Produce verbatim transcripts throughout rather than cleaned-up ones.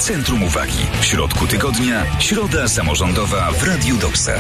centrum uwagi. W środku tygodnia, środa samorządowa w Radiu Doksa.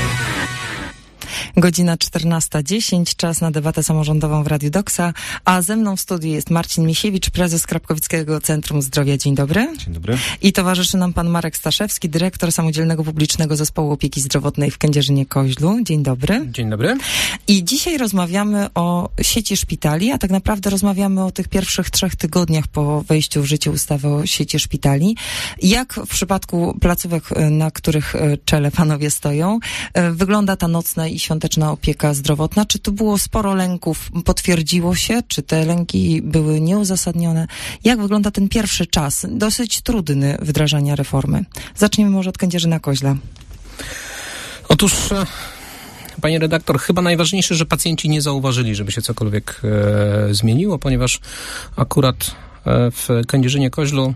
Godzina czternasta dziesięć, czas na debatę samorządową w Radiu Doksa, a ze mną w studiu jest Marcin Misiewicz, prezes Krapkowickiego Centrum Zdrowia. Dzień dobry. Dzień dobry. I towarzyszy nam pan Marek Staszewski, dyrektor Samodzielnego Publicznego Zespołu Opieki Zdrowotnej w Kędzierzynie-Koźlu. Dzień dobry. Dzień dobry. I dzisiaj rozmawiamy o sieci szpitali, a tak naprawdę rozmawiamy o tych pierwszych trzech tygodniach po wejściu w życie ustawy o sieci szpitali. Jak w przypadku placówek, na których czele panowie stoją, wygląda ta nocna i świąteczna opieka zdrowotna? Czy tu było sporo lęków? Potwierdziło się? Czy te lęki były nieuzasadnione? Jak wygląda ten pierwszy czas, dosyć trudny wdrażania reformy? Zacznijmy może od Kędzierzyna-Koźla. Otóż, pani redaktor, chyba najważniejsze, że pacjenci nie zauważyli, żeby się cokolwiek e, zmieniło, ponieważ akurat e, w Kędzierzynie-Koźlu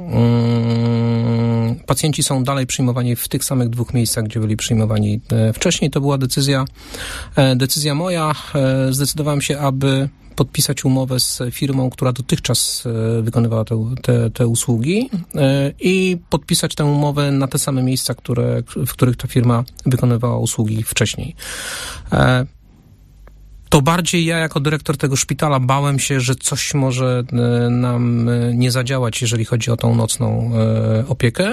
Um, pacjenci są dalej przyjmowani w tych samych dwóch miejscach, gdzie byli przyjmowani e, wcześniej. To była decyzja, e, decyzja moja. E, zdecydowałem się, aby podpisać umowę z firmą, która dotychczas e, wykonywała te, te, te usługi e, i podpisać tę umowę na te same miejsca, które, w których ta firma wykonywała usługi wcześniej. E, To bardziej ja jako dyrektor tego szpitala bałem się, że coś może nam nie zadziałać, jeżeli chodzi o tą nocną opiekę.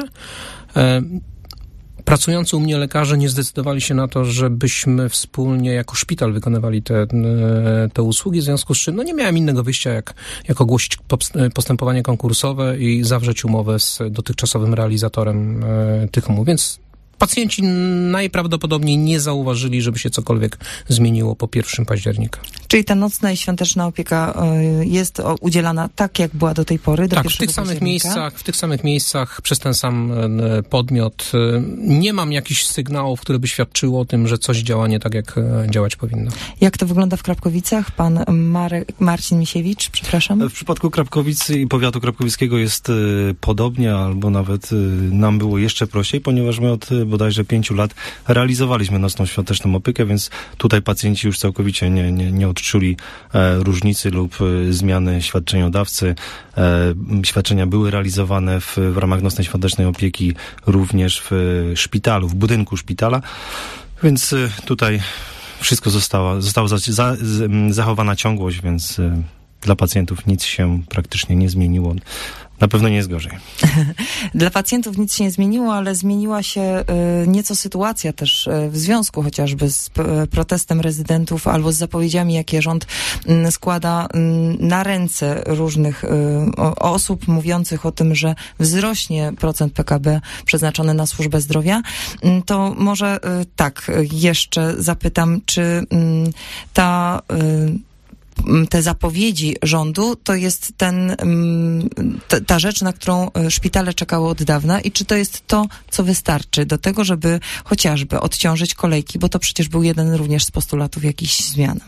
Pracujący u mnie lekarze nie zdecydowali się na to, żebyśmy wspólnie jako szpital wykonywali te, te usługi, w związku z czym no nie miałem innego wyjścia, jak, jak ogłosić postępowanie konkursowe i zawrzeć umowę z dotychczasowym realizatorem tych umów, więc pacjenci najprawdopodobniej nie zauważyli, żeby się cokolwiek zmieniło po pierwszego października. Czyli ta nocna i świąteczna opieka jest udzielana tak, jak była do tej pory, do tak, pierwszego w tych samych października? miejscach, w tych samych miejscach, przez ten sam podmiot. Nie mam jakichś sygnałów, które by świadczyły o tym, że coś działa nie tak, jak działać powinno. Jak to wygląda w Krapkowicach? Pan Marek, Marcin Misiewicz, przepraszam. W przypadku Krapkowic i powiatu krapkowickiego jest y, podobnie, albo nawet y, nam było jeszcze prościej, ponieważ my od bodajże pięciu lat realizowaliśmy nocną świąteczną opiekę, więc tutaj pacjenci już całkowicie nie, nie, nie odczuli e, różnicy lub e, zmiany świadczeniodawcy. E, świadczenia były realizowane w, w ramach nocnej świątecznej opieki również w e, szpitalu, w budynku szpitala, więc e, tutaj wszystko zostało, została za, za, zachowana ciągłość, więc e, dla pacjentów nic się praktycznie nie zmieniło. Na pewno nie jest gorzej. Dla pacjentów nic się nie zmieniło, ale zmieniła się y, nieco sytuacja też y, w związku chociażby z y, protestem rezydentów albo z zapowiedziami, jakie rząd y, składa y, na ręce różnych y, o, osób mówiących o tym, że wzrośnie procent P K B przeznaczony na służbę zdrowia. Y, to może y, tak, y, jeszcze zapytam, czy y, ta... Y, te zapowiedzi rządu, to jest ten, ta, ta rzecz, na którą szpitale czekały od dawna i czy to jest to, co wystarczy do tego, żeby chociażby odciążyć kolejki, bo to przecież był jeden również z postulatów jakichś zmian.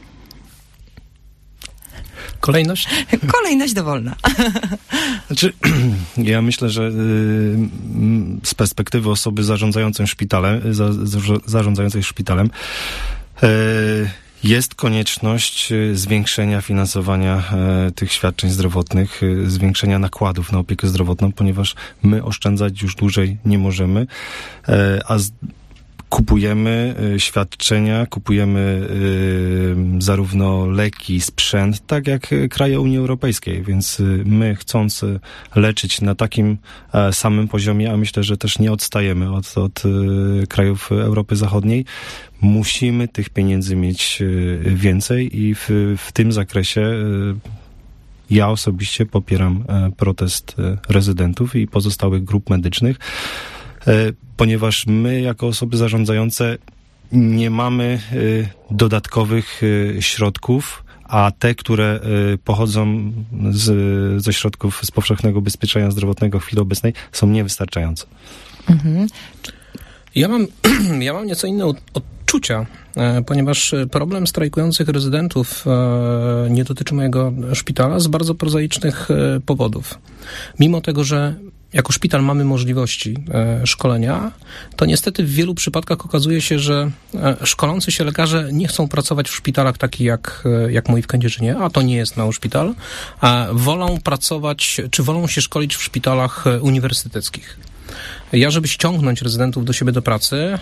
Kolejność? Kolejność dowolna. Znaczy, ja myślę, że y, z perspektywy osoby zarządzającej szpitalem, za, za, zarządzającej szpitalem, y, jest konieczność zwiększenia finansowania e, tych świadczeń zdrowotnych, e, zwiększenia nakładów na opiekę zdrowotną, ponieważ my oszczędzać już dłużej nie możemy, e, a z, kupujemy e, świadczenia, kupujemy e, zarówno leki, sprzęt, tak jak kraje Unii Europejskiej, więc e, my chcąc leczyć na takim e, samym poziomie, a myślę, że też nie odstajemy od, od e, krajów Europy Zachodniej, musimy tych pieniędzy mieć więcej i w, w tym zakresie ja osobiście popieram protest rezydentów i pozostałych grup medycznych, ponieważ my jako osoby zarządzające nie mamy dodatkowych środków, a te, które pochodzą z, ze środków z powszechnego ubezpieczenia zdrowotnego w chwili obecnej, są niewystarczające. Mhm. Ja mam, ja mam nieco inne odczucia, ponieważ problem strajkujących rezydentów nie dotyczy mojego szpitala z bardzo prozaicznych powodów. Mimo tego, że jako szpital mamy możliwości e, szkolenia, to niestety w wielu przypadkach okazuje się, że e, szkolący się lekarze nie chcą pracować w szpitalach takich jak, e, jak mój w Kędzierzynie, a to nie jest mały szpital, a wolą pracować, czy wolą się szkolić w szpitalach e, uniwersyteckich. Ja, żeby ściągnąć rezydentów do siebie do pracy,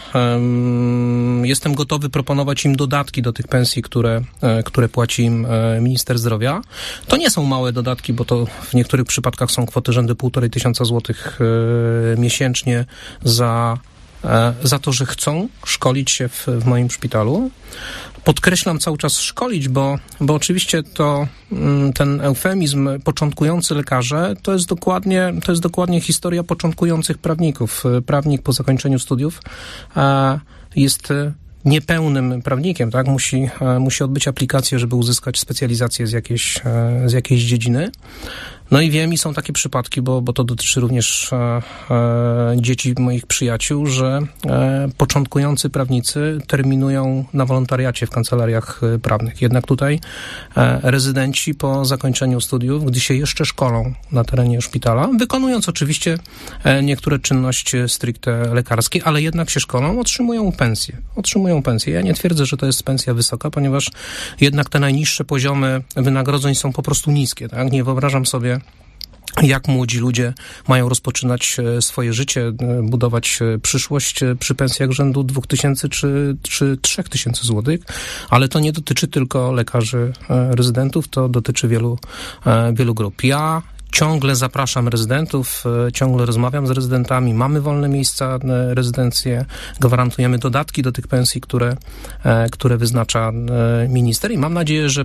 um, jestem gotowy proponować im dodatki do tych pensji, które, e, które płaci im e, minister zdrowia. To nie są małe dodatki, bo to w niektórych przypadkach są kwoty rzędu półtorej tysiąca złotych e, miesięcznie za, e, za to, że chcą szkolić się w, w moim szpitalu. Podkreślam cały czas szkolić, bo, bo oczywiście to ten eufemizm początkujący lekarze to jest dokładnie, to jest dokładnie historia początkujących prawników. Prawnik po zakończeniu studiów jest niepełnym prawnikiem, tak? Musi, musi odbyć aplikację, żeby uzyskać specjalizację z jakiejś, z jakiejś dziedziny. No i wiem, i są takie przypadki, bo, bo to dotyczy również e, e, dzieci moich przyjaciół, że e, początkujący prawnicy terminują na wolontariacie w kancelariach prawnych. Jednak tutaj e, rezydenci po zakończeniu studiów, gdy się jeszcze szkolą na terenie szpitala, wykonując oczywiście e, niektóre czynności stricte lekarskie, ale jednak się szkolą, otrzymują pensję. Otrzymują pensję. Ja nie twierdzę, że to jest pensja wysoka, ponieważ jednak te najniższe poziomy wynagrodzeń są po prostu niskie. Tak? Nie wyobrażam sobie, jak młodzi ludzie mają rozpoczynać swoje życie, budować przyszłość przy pensjach rzędu dwóch tysięcy czy, czy trzech tysięcy złotych, ale to nie dotyczy tylko lekarzy rezydentów, to dotyczy wielu, wielu grup. Ja ciągle zapraszam rezydentów, ciągle rozmawiam z rezydentami, mamy wolne miejsca, rezydencje, gwarantujemy dodatki do tych pensji, które, które wyznacza minister i mam nadzieję, że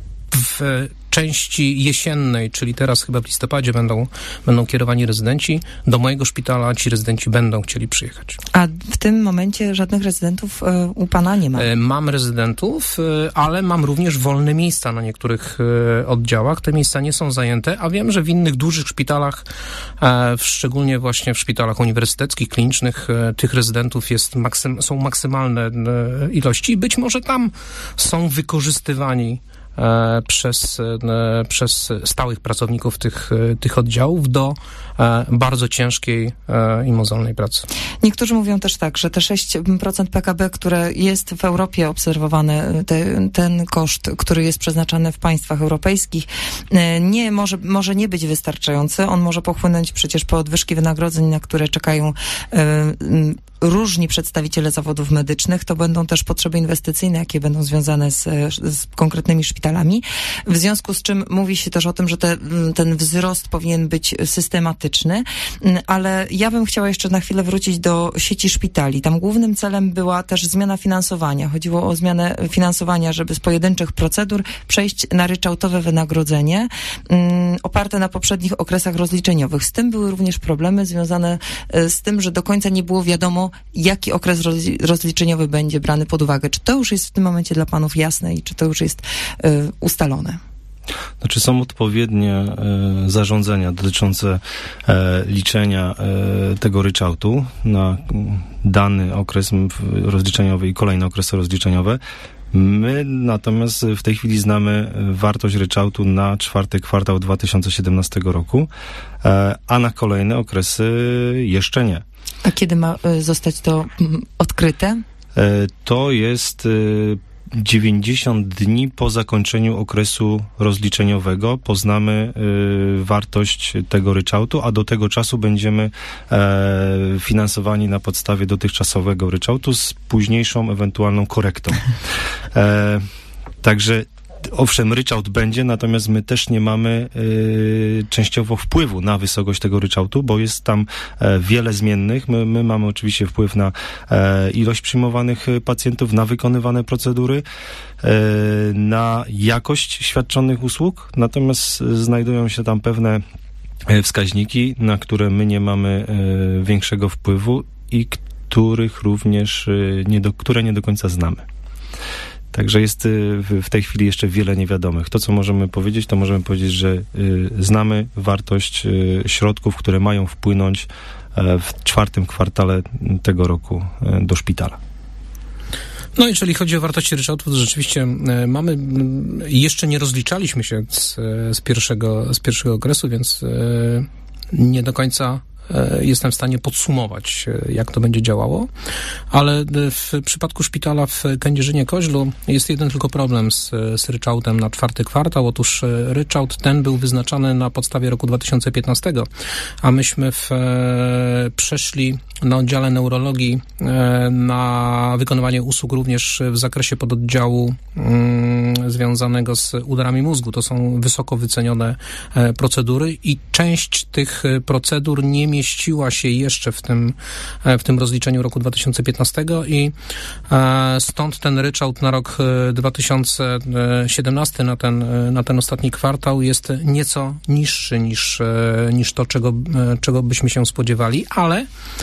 w części jesiennej, czyli teraz chyba w listopadzie będą, będą kierowani rezydenci do mojego szpitala, ci rezydenci będą chcieli przyjechać. A w tym momencie żadnych rezydentów y, u pana nie ma? Mam rezydentów, y, ale mam również wolne miejsca na niektórych y, oddziałach. Te miejsca nie są zajęte, a wiem, że w innych dużych szpitalach, y, w szczególnie właśnie w szpitalach uniwersyteckich, klinicznych, y, tych rezydentów jest maksym, są maksymalne y, ilości i być może tam są wykorzystywani przez, przez stałych pracowników tych, tych oddziałów do bardzo ciężkiej i mozolnej pracy. Niektórzy mówią też tak, że te sześć procent P K B, które jest w Europie obserwowane, te, ten koszt, który jest przeznaczany w państwach europejskich, nie może, może nie być wystarczający. On może pochłonąć przecież podwyżki wynagrodzeń, na które czekają różni przedstawiciele zawodów medycznych. To będą też potrzeby inwestycyjne, jakie będą związane z, z konkretnymi szpitalami. W związku z czym mówi się też o tym, że te, ten wzrost powinien być systematyczny, ale ja bym chciała jeszcze na chwilę wrócić do sieci szpitali. Tam głównym celem była też zmiana finansowania. Chodziło o zmianę finansowania, żeby z pojedynczych procedur przejść na ryczałtowe wynagrodzenie um, oparte na poprzednich okresach rozliczeniowych. Z tym były również problemy związane z tym, że do końca nie było wiadomo, jaki okres rozliczeniowy będzie brany pod uwagę. Czy to już jest w tym momencie dla panów jasne i czy to już jest y, ustalone? Znaczy są odpowiednie e, zarządzenia dotyczące e, liczenia e, tego ryczałtu na dany okres rozliczeniowy i kolejne okresy rozliczeniowe. My natomiast w tej chwili znamy wartość ryczałtu na czwarty kwartał dwa tysiące siedemnastego roku, e, a na kolejne okresy jeszcze nie. A kiedy ma zostać to odkryte? To jest dziewięćdziesiąt dni po zakończeniu okresu rozliczeniowego. Poznamy wartość tego ryczałtu, a do tego czasu będziemy finansowani na podstawie dotychczasowego ryczałtu z późniejszą ewentualną korektą. Także owszem, ryczałt będzie, natomiast my też nie mamy y, częściowo wpływu na wysokość tego ryczałtu, bo jest tam e, wiele zmiennych. My, my mamy oczywiście wpływ na e, ilość przyjmowanych pacjentów, na wykonywane procedury, e, na jakość świadczonych usług, natomiast znajdują się tam pewne wskaźniki, na które my nie mamy e, większego wpływu i których również, e, nie do, które nie do końca znamy. Także jest w tej chwili jeszcze wiele niewiadomych. To, co możemy powiedzieć, to możemy powiedzieć, że y, znamy wartość y, środków, które mają wpłynąć y, w czwartym kwartale tego roku y, do szpitala. No, jeżeli chodzi o wartości ryczałtu, to rzeczywiście y, mamy, y, jeszcze nie rozliczaliśmy się z, z, pierwszego, z pierwszego okresu, więc y, nie do końca jestem w stanie podsumować, jak to będzie działało, ale w przypadku szpitala w Kędzierzynie-Koźlu jest jeden tylko problem z, z ryczałtem na czwarty kwartał. Otóż ryczałt ten był wyznaczany na podstawie roku dwa tysiące piętnastego, a myśmy w, przeszli na oddziale neurologii na wykonywanie usług również w zakresie pododdziału mm, związanego z udarami mózgu. To są wysoko wycenione procedury i część tych procedur nie mieściła się jeszcze w tym, w tym rozliczeniu roku dwa tysiące piętnastego i stąd ten ryczałt na rok dwa tysiące siedemnasty, na ten, na ten ostatni kwartał jest nieco niższy niż, niż to, czego, czego byśmy się spodziewali, ale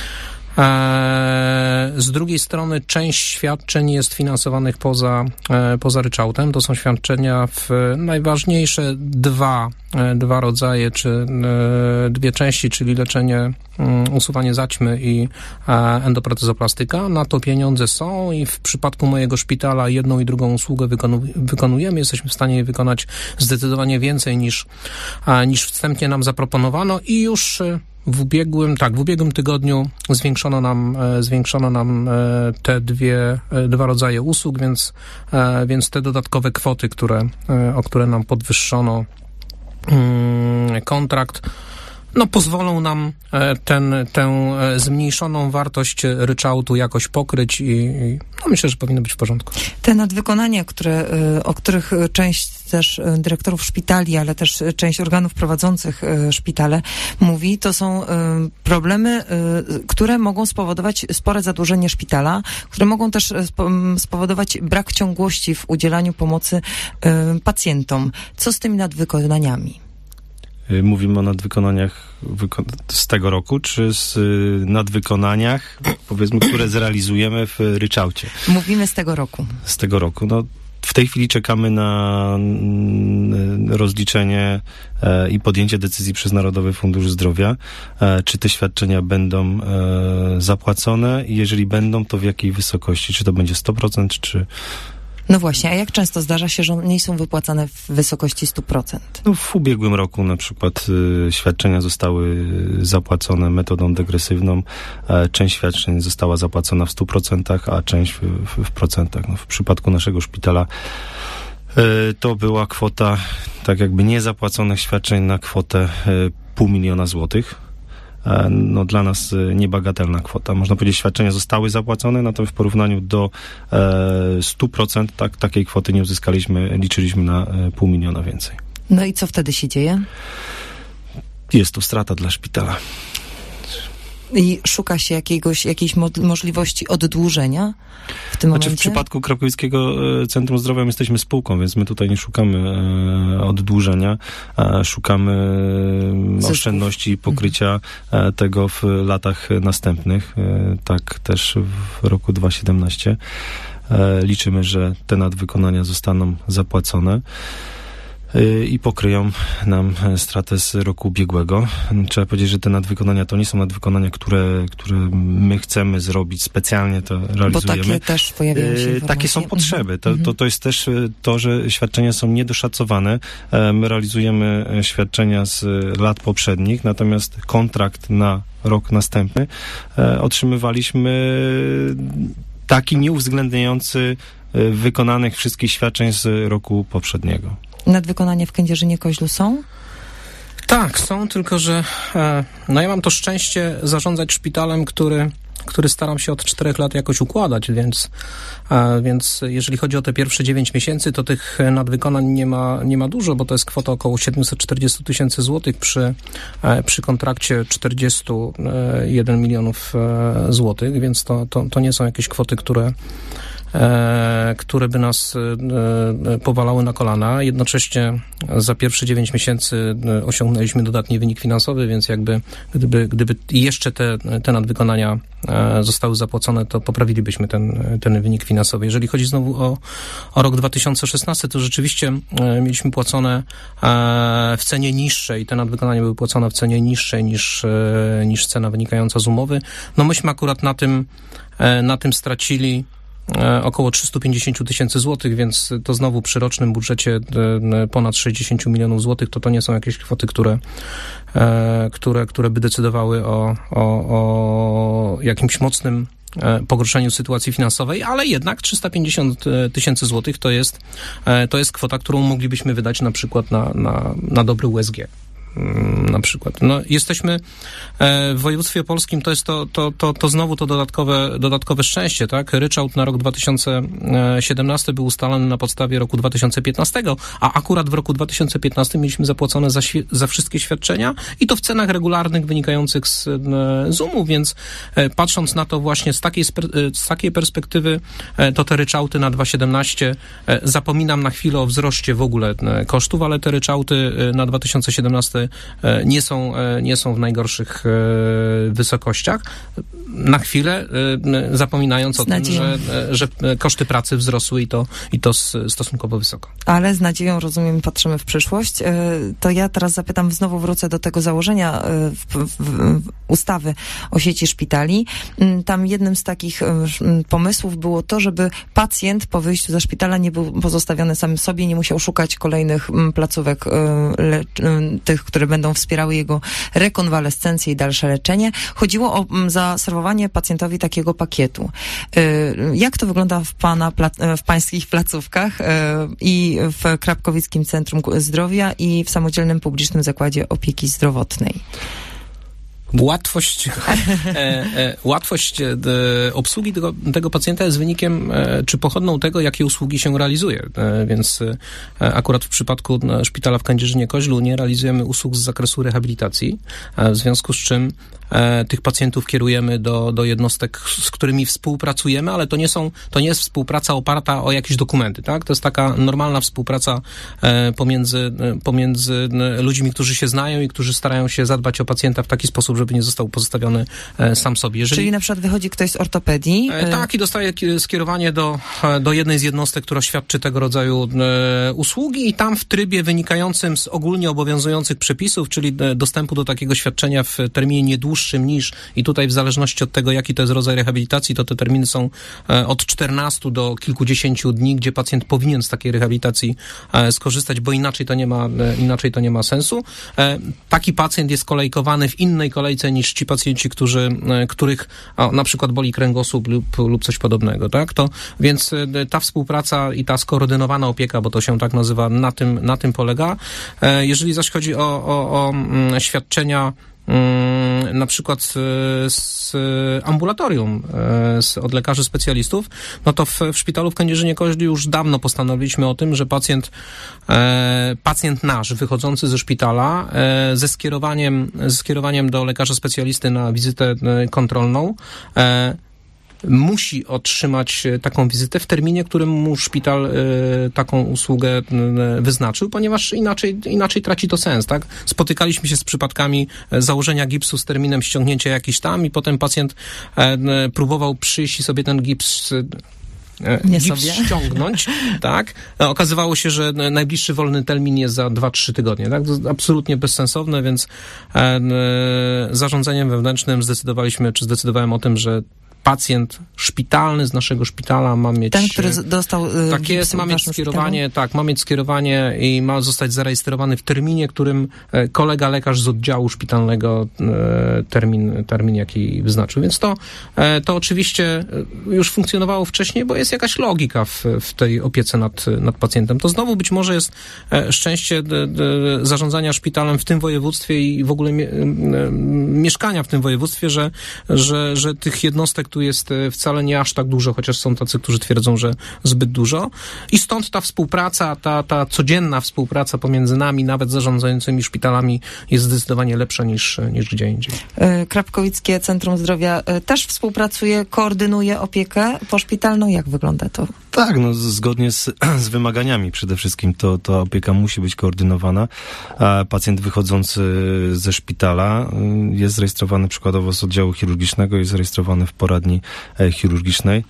z drugiej strony część świadczeń jest finansowanych poza, poza ryczałtem. To są świadczenia w najważniejsze dwa, dwa rodzaje, czy dwie części, czyli leczenie, usuwanie zaćmy i endoprotezoplastyka. Na to pieniądze są i w przypadku mojego szpitala jedną i drugą usługę wykonu, wykonujemy. Jesteśmy w stanie jej wykonać zdecydowanie więcej niż, niż wstępnie nam zaproponowano i już W ubiegłym, tak, w ubiegłym tygodniu zwiększono nam, zwiększono nam te dwie, dwa rodzaje usług, więc, więc te dodatkowe kwoty, które, o które nam podwyższono kontrakt, no pozwolą nam ten, tę zmniejszoną wartość ryczałtu jakoś pokryć i, i no myślę, że powinno być w porządku. Te nadwykonania, które, o których część też dyrektorów szpitali, ale też część organów prowadzących szpitale mówi, to są problemy, które mogą spowodować spore zadłużenie szpitala, które mogą też spowodować brak ciągłości w udzielaniu pomocy pacjentom. Co z tymi nadwykonaniami? Mówimy o nadwykonaniach wyko- z tego roku, czy z nadwykonaniach, powiedzmy, które zrealizujemy w ryczałcie? Mówimy z tego roku. Z tego roku. No, w tej chwili czekamy na rozliczenie e, i podjęcie decyzji przez Narodowy Fundusz Zdrowia, e, czy te świadczenia będą e, zapłacone i jeżeli będą, to w jakiej wysokości? Czy to będzie sto procent, czy... No właśnie, a jak często zdarza się, że nie są wypłacane w wysokości stu procent? No w ubiegłym roku na przykład y, świadczenia zostały zapłacone metodą degresywną. E, część świadczeń została zapłacona w stu procentach, a część w, w, w procentach. No, w przypadku naszego szpitala y, to była kwota tak jakby niezapłaconych świadczeń na kwotę y, pół miliona złotych. No dla nas niebagatelna kwota. Można powiedzieć, świadczenia zostały zapłacone, natomiast w porównaniu do e, stu procent tak, takiej kwoty nie uzyskaliśmy, liczyliśmy na e, pół miliona więcej. No i co wtedy się dzieje? Jest to strata dla szpitala. I szuka się jakiegoś, jakiejś mo- możliwości oddłużenia w tym znaczy, momencie? W przypadku Krakowskiego Centrum Zdrowia my jesteśmy spółką, więc my tutaj nie szukamy e, oddłużenia, e, szukamy Zysków. oszczędności i pokrycia e, tego w latach następnych. E, tak też w roku dwa tysiące siedemnastym. E, liczymy, że te nadwykonania zostaną zapłacone i pokryją nam stratę z roku ubiegłego. Trzeba powiedzieć, że te nadwykonania to nie są nadwykonania, które, które my chcemy zrobić specjalnie, to realizujemy. Bo takie też pojawiają się informacje. Takie są potrzeby. To, to, to jest też to, że świadczenia są niedoszacowane. My realizujemy świadczenia z lat poprzednich, natomiast kontrakt na rok następny otrzymywaliśmy taki nieuwzględniający wykonanych wszystkich świadczeń z roku poprzedniego. Nadwykonania w Kędzierzynie-Koźlu są? Tak, są, tylko że e, no ja mam to szczęście zarządzać szpitalem, który, który staram się od czterech lat jakoś układać, więc, e, więc jeżeli chodzi o te pierwsze dziewięć miesięcy, to tych nadwykonań nie ma, nie ma dużo, bo to jest kwota około siedemset czterdzieści tysięcy złotych przy, e, przy kontrakcie czterdzieści jeden milionów e, złotych, więc to, to, to nie są jakieś kwoty, które E, które by nas e, powalały na kolana. Jednocześnie za pierwsze dziewięć miesięcy osiągnęliśmy dodatni wynik finansowy, więc jakby gdyby, gdyby jeszcze te, te nadwykonania e, zostały zapłacone, to poprawilibyśmy ten, ten wynik finansowy. Jeżeli chodzi znowu o, o rok dwa tysiące szesnasty, to rzeczywiście e, mieliśmy płacone e, w cenie niższej. Te nadwykonania były płacone w cenie niższej niż, e, niż cena wynikająca z umowy. No myśmy akurat na tym, e, na tym stracili około trzysta pięćdziesiąt tysięcy złotych, więc to znowu przy rocznym budżecie ponad sześćdziesiąt milionów złotych, to to nie są jakieś kwoty, które, które, które by decydowały o, o, o jakimś mocnym pogorszeniu sytuacji finansowej, ale jednak trzysta pięćdziesiąt tysięcy złotych to jest, to jest kwota, którą moglibyśmy wydać na przykład na, na, na dobry U S G. Na przykład. No, jesteśmy w województwie opolskim, to jest to, to, to, to znowu to dodatkowe, dodatkowe szczęście, tak? Ryczałt na rok dwa tysiące siedemnasty był ustalony na podstawie roku dwa tysiące piętnastego, a akurat w roku dwa tysiące piętnastym mieliśmy zapłacone za, za wszystkie świadczenia i to w cenach regularnych wynikających z, z umu, więc patrząc na to właśnie z takiej, z takiej perspektywy, to te ryczałty na dwa tysiące siedemnasty, zapominam na chwilę o wzroście w ogóle kosztów, ale te ryczałty na dwa tysiące siedemnasty nie są, nie są w najgorszych wysokościach. Na chwilę zapominając o tym, że, że koszty pracy wzrosły i to, i to stosunkowo wysoko. Ale z nadzieją, rozumiem, patrzymy w przyszłość. To ja teraz zapytam, znowu wrócę do tego założenia w, w, w ustawy o sieci szpitali. Tam jednym z takich pomysłów było to, żeby pacjent po wyjściu ze szpitala nie był pozostawiony sam sobie, nie musiał szukać kolejnych placówek le, tych, które będą wspierały jego rekonwalescencję i dalsze leczenie. Chodziło o zaserwowanie pacjentowi takiego pakietu. Jak to wygląda w pana, w pańskich placówkach i w Krapkowickim Centrum Zdrowia i w Samodzielnym Publicznym Zakładzie Opieki Zdrowotnej? Łatwość, e, e, łatwość e, obsługi tego, tego pacjenta jest wynikiem e, czy pochodną tego, jakie usługi się realizuje. E, więc e, akurat w przypadku e, szpitala w Kędzierzynie-Koźlu nie realizujemy usług z zakresu rehabilitacji, e, w związku z czym e, tych pacjentów kierujemy do, do jednostek, z którymi współpracujemy, ale to nie są, to nie jest współpraca oparta o jakieś dokumenty, tak? To jest taka normalna współpraca e, pomiędzy, e, pomiędzy ludźmi, którzy się znają i którzy starają się zadbać o pacjenta w taki sposób, żeby nie został pozostawiony e, sam sobie. Jeżeli, Czyli na przykład wychodzi ktoś z ortopedii? E, tak, i dostaje skierowanie do, do jednej z jednostek, która świadczy tego rodzaju e, usługi i tam w trybie wynikającym z ogólnie obowiązujących przepisów, czyli e, dostępu do takiego świadczenia w terminie nie dłuższym niż, i tutaj w zależności od tego, jaki to jest rodzaj rehabilitacji, to te terminy są e, od czternastu do kilkudziesięciu dni, gdzie pacjent powinien z takiej rehabilitacji e, skorzystać, bo inaczej to nie ma, e, inaczej to nie ma sensu. E, taki pacjent jest kolejkowany w innej kolejce niż ci pacjenci, którzy, których a, na przykład boli kręgosłup lub, lub coś podobnego, tak? To, więc ta współpraca i ta skoordynowana opieka, bo to się tak nazywa, na tym, na tym polega. E, jeżeli zaś chodzi o, o, o m, świadczenia na przykład z ambulatorium z, od lekarzy specjalistów, no to w, w szpitalu w Kędzierzynie-Koźlu już dawno postanowiliśmy o tym, że pacjent e, pacjent nasz wychodzący ze szpitala e, ze skierowaniem ze skierowaniem do lekarza specjalisty na wizytę kontrolną e, musi otrzymać taką wizytę w terminie, którym mu szpital y, taką usługę y, wyznaczył, ponieważ inaczej, inaczej traci to sens, tak? Spotykaliśmy się z przypadkami założenia gipsu z terminem ściągnięcia jakiś tam i potem pacjent y, próbował przyjść i sobie ten gips y, Nie gips sobie. ściągnąć, tak? Okazywało się, że najbliższy wolny termin jest za dwa trzy tygodnie, tak? To jest absolutnie bezsensowne, więc e, zarządzeniem wewnętrznym zdecydowaliśmy, czy zdecydowałem o tym, że pacjent szpitalny z naszego szpitala ma mieć... Ten, który dostał... Yy, tak jest, ma mieć skierowanie, szpitalu? tak, ma mieć skierowanie i ma zostać zarejestrowany w terminie, którym kolega lekarz z oddziału szpitalnego termin, termin jaki wyznaczył. Więc to, to oczywiście już funkcjonowało wcześniej, bo jest jakaś logika w, w tej opiece nad, nad pacjentem. To znowu być może jest szczęście zarządzania szpitalem w tym województwie i w ogóle mieszkania w tym województwie, że, że, że tych jednostek tu jest wcale nie aż tak dużo, chociaż są tacy, którzy twierdzą, że zbyt dużo. I stąd ta współpraca, ta, ta codzienna współpraca pomiędzy nami, nawet zarządzającymi szpitalami, jest zdecydowanie lepsza niż, niż gdzie indziej. Krapkowickie Centrum Zdrowia też współpracuje, koordynuje opiekę poszpitalną. Jak wygląda to? Tak, no zgodnie z, z wymaganiami przede wszystkim to, to opieka musi być koordynowana. A pacjent wychodzący ze szpitala jest zarejestrowany przykładowo z oddziału chirurgicznego, jest zarejestrowany w poradni chirurgicznej.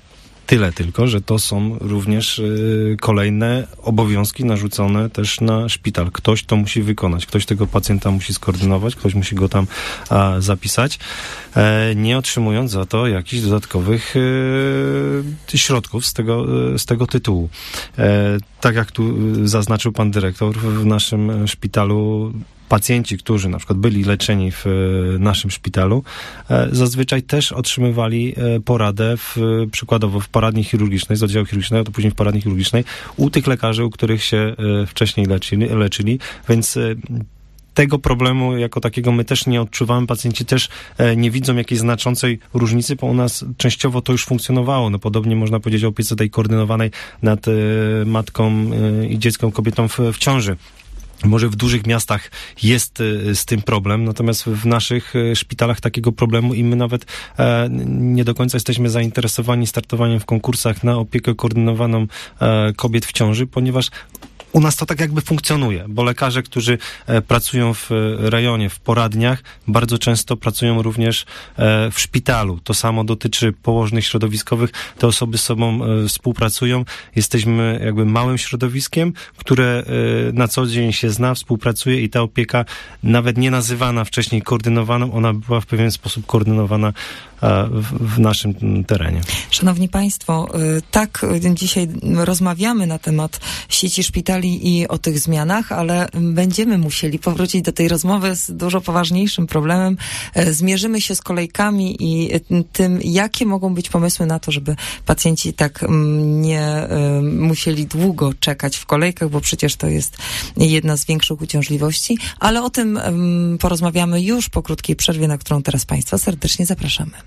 Tyle tylko, że to są również y, kolejne obowiązki narzucone też na szpital. Ktoś to musi wykonać, ktoś tego pacjenta musi skoordynować, ktoś musi go tam a, zapisać, e, nie otrzymując za to jakichś dodatkowych y, środków z tego, y, z tego tytułu. E, tak jak tu zaznaczył pan dyrektor, w naszym szpitalu pacjenci, którzy na przykład byli leczeni w naszym szpitalu, zazwyczaj też otrzymywali poradę w, przykładowo w poradni chirurgicznej, z oddziału chirurgicznego, to później w poradni chirurgicznej, u tych lekarzy, u których się wcześniej leczyli, leczyli. Więc tego problemu jako takiego my też nie odczuwamy, pacjenci też nie widzą jakiejś znaczącej różnicy, bo u nas częściowo to już funkcjonowało. No podobnie można powiedzieć o opiece tej koordynowanej nad matką i dzieckiem, kobietą w, w ciąży. Może w dużych miastach jest z tym problem, natomiast w naszych szpitalach takiego problemu i my nawet e, nie do końca jesteśmy zainteresowani startowaniem w konkursach na opiekę koordynowaną e, kobiet w ciąży, ponieważ u nas to tak jakby funkcjonuje, bo lekarze, którzy e, pracują w rejonie, w poradniach, bardzo często pracują również e, w szpitalu. To samo dotyczy położnych środowiskowych. Te osoby z sobą e, współpracują. Jesteśmy jakby małym środowiskiem, które e, na co dzień się zna, współpracuje i ta opieka, nawet nie nazywana wcześniej koordynowaną, ona była w pewien sposób koordynowana W, w naszym terenie. Szanowni Państwo, tak dzisiaj rozmawiamy na temat sieci szpitali i o tych zmianach, ale będziemy musieli powrócić do tej rozmowy z dużo poważniejszym problemem. Zmierzymy się z kolejkami i tym, jakie mogą być pomysły na to, żeby pacjenci tak nie musieli długo czekać w kolejkach, bo przecież to jest jedna z większych uciążliwości, ale o tym porozmawiamy już po krótkiej przerwie, na którą teraz Państwa serdecznie zapraszamy.